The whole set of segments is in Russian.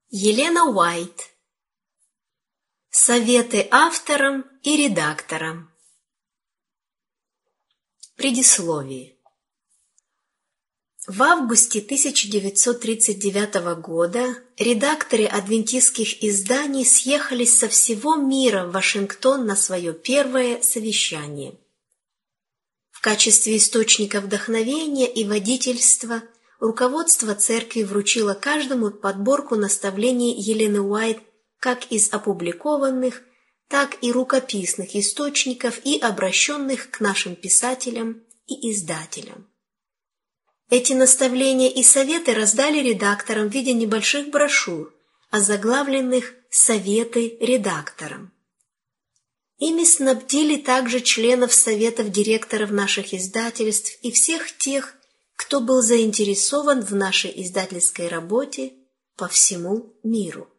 Елена Уайт. Советы авторам и редакторам. Предисловие. В августе 1939 года редакторы адвентистских изданий съехались со всего мира в Вашингтон на свое первое совещание. В качестве источника вдохновения и водительства руководство церкви вручило каждому подборку наставлений Елены Уайт как из опубликованных, так и рукописных источников и обращенных к нашим писателям и издателям. Эти наставления и советы раздали редакторам в виде небольших брошюр, озаглавленных «Советы редакторам». Ими снабдили также членов советов директоров наших издательств и всех тех, кто был заинтересован в нашей издательской работе по всему миру.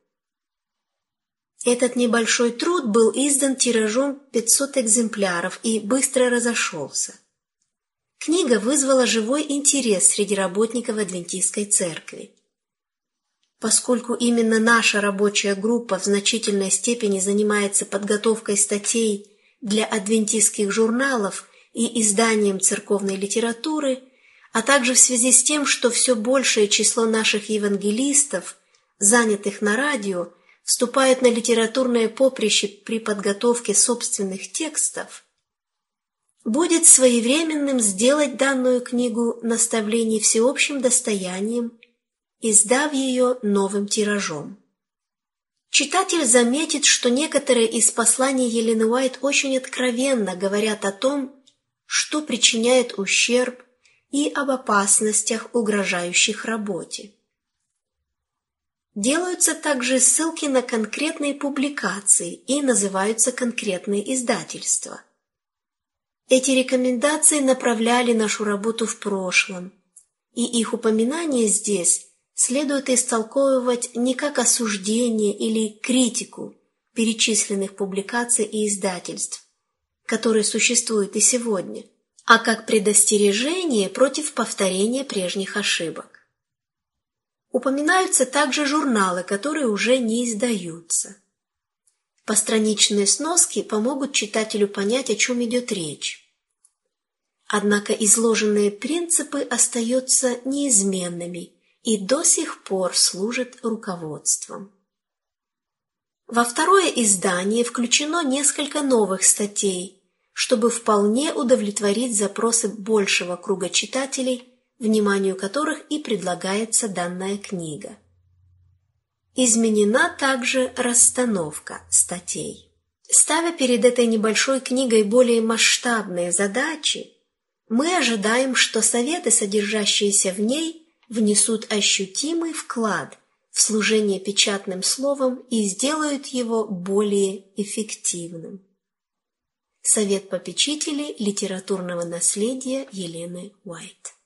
Этот небольшой труд был издан тиражом 500 экземпляров и быстро разошелся. Книга вызвала живой интерес среди работников Адвентистской церкви. Поскольку именно наша рабочая группа в значительной степени занимается подготовкой статей для адвентистских журналов и изданием церковной литературы, а также в связи с тем, что все большее число наших евангелистов, занятых на радио, вступают на литературное поприще при подготовке собственных текстов, будет своевременным сделать данную книгу наставлений всеобщим достоянием, издав ее новым тиражом. Читатель заметит, что некоторые из посланий Елены Уайт очень откровенно говорят о том, что причиняет ущерб, и об опасностях, угрожающих работе. Делаются также ссылки на конкретные публикации и называются конкретные издательства. Эти рекомендации направляли нашу работу в прошлом, и их упоминание здесь следует истолковывать не как осуждение или критику перечисленных публикаций и издательств, которые существуют и сегодня, а как предостережение против повторения прежних ошибок. Упоминаются также журналы, которые уже не издаются. Постраничные сноски помогут читателю понять, о чем идет речь. Однако изложенные принципы остаются неизменными и до сих пор служат руководством. Во второе издание включено несколько новых статей, чтобы вполне удовлетворить запросы большего круга читателей, вниманию которых и предлагается данная книга. Изменена также расстановка статей. Ставя перед этой небольшой книгой более масштабные задачи, мы ожидаем, что советы, содержащиеся в ней, внесут ощутимый вклад в служение печатным словом и сделают его более эффективным. Совет попечителей литературного наследия Елены Уайт.